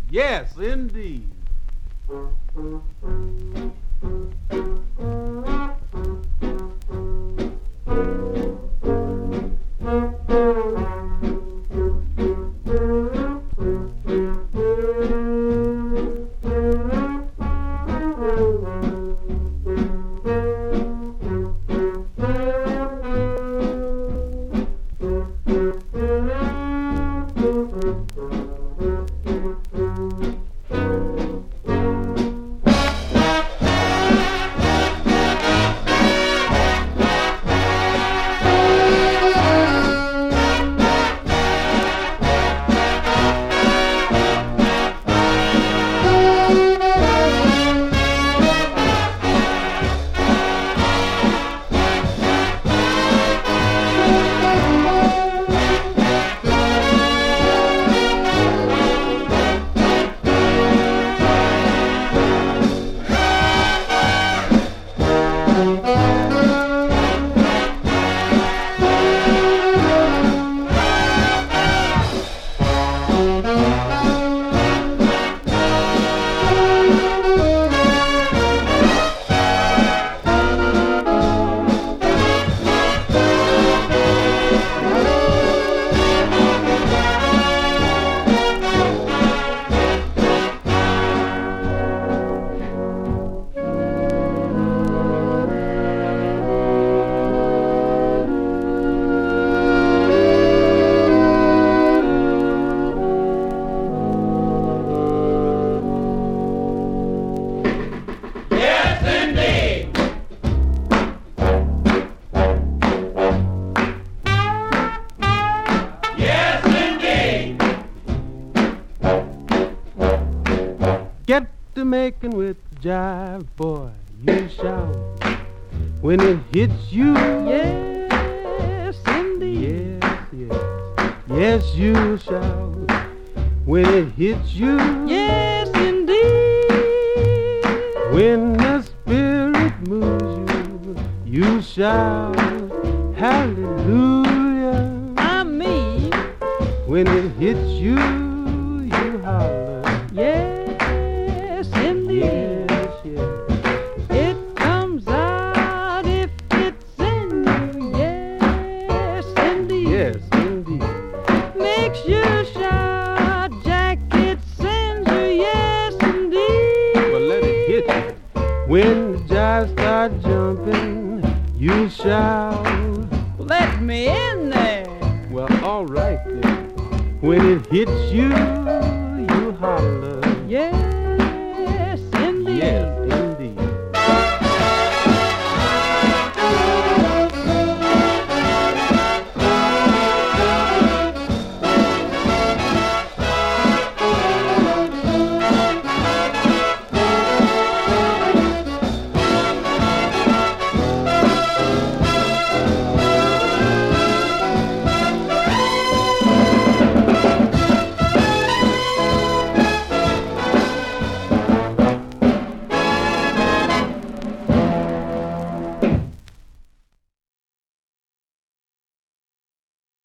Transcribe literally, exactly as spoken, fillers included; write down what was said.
Yes, indeed. Making with jive, boy, you shout when it hits you. Yes, indeed. Yes, yes, yes, you shout when it hits you. Yes, indeed. When the spirit moves you, you shout hallelujah. I mean, when it hits you, you holler. Yes. Yes, yes. It comes out if it's in you. Yes, indeed. Yes, indeed. Makes you shout, Jack, it sends you. Yes, indeed. Well, let it hit you. When the jive start jumping, you shout. Let me in there. Well, all right then. When it hits you, you holler. Yes.